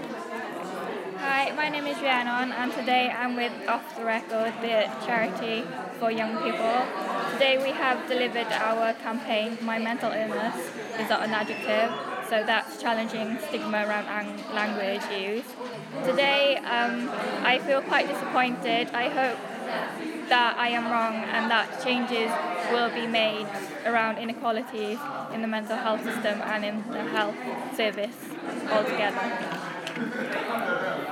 Hi, my name is Rhiannon and today I'm with Off the Record, the charity for young people. Today we have delivered our campaign, My Mental Illness is Not an Adjective, so that's challenging stigma around language use. Today I feel quite disappointed. I hope that I am wrong and that changes will be made around inequalities in the mental health system and in the health service altogether.